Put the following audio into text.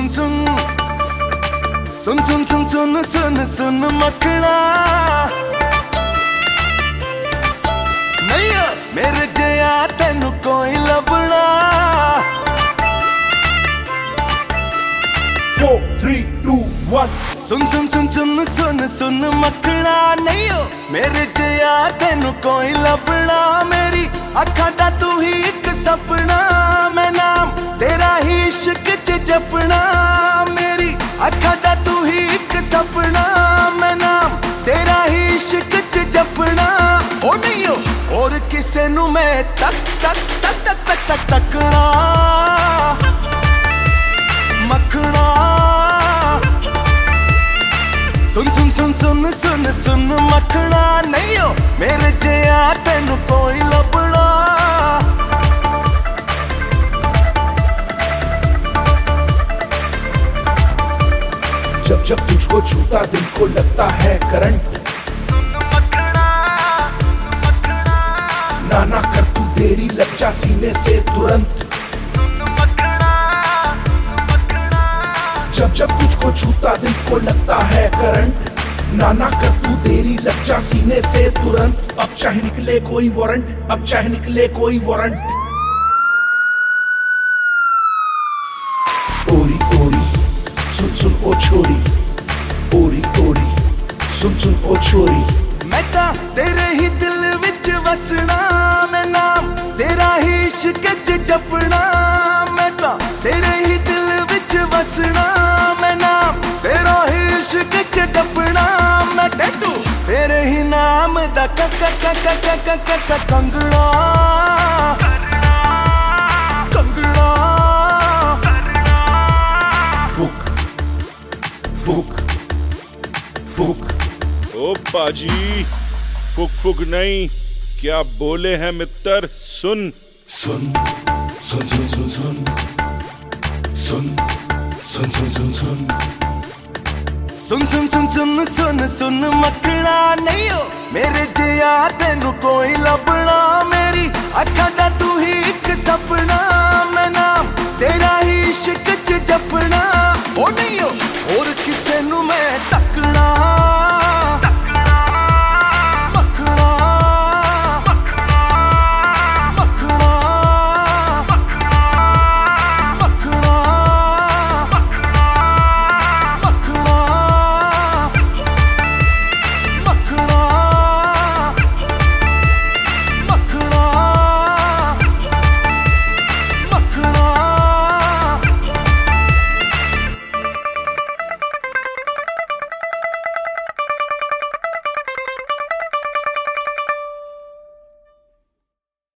सुन सुन सुन सुन सुन सुन सुन सुन मखना नहीं मेरे जया तेनू कोई लभना। 4 3 2 1 सुन सुन सुन सुन सुन सुन मखना नहीं मेरे जया तेनू कोई लभना। मेरी अखा दा तू ही एक सपना मैं नाम तेरा ही इश्क च जपना। मेरी अखा दा तू ही एक सपना मैं नाम तेरा ही इश्क च जपना। ओ नहीं और किसे नू मैं तक तक तक तक तक तक तकना मखना। सुन सुन सुन सुन सुन सुन मखना नहीं मेरे जया तेनू कोई लभना। जब जब तुझको छूता दिल को लगता है करंट। ना ना कर तू देरी लग जा सीने से तुरंत। जब जब तुझको छूता दिल को लगता है करंट। ना ना कर तू देरी लग जा सीने से तुरंत। अब चाहे निकले कोई वारंट, अब चाहे निकले कोई वारंट। ओरी ओरी सुन सुन ओ छोरी, ओरी ओरी सुन सुन ओ छोरी। मैं ता तेरे ही दिल विच वसना मैं नाम तेरा ही इश्क च जपना। मैं ता तेरे ही दिल विच वसना मैं नाम तेरा ही इश्क च जपना। मैं टैटू तेरे ही नाम दा क क क क क क क क कंगना कंगना। फुक फुक फुक। ओ पाजी फुक फुक नहीं, क्या बोले हैं मित्र सुन। सुन सुन सुन सुन सुन सुन सुन सुन सुन सुन सुन सुन सुन सुन सुन सुन मखना नहीं मेरे जया तेनू कोई लभना। मेरी अखा दा तू ही एक सपना मैं नाम तेरा ही इश्क च जपना। ओ नहीं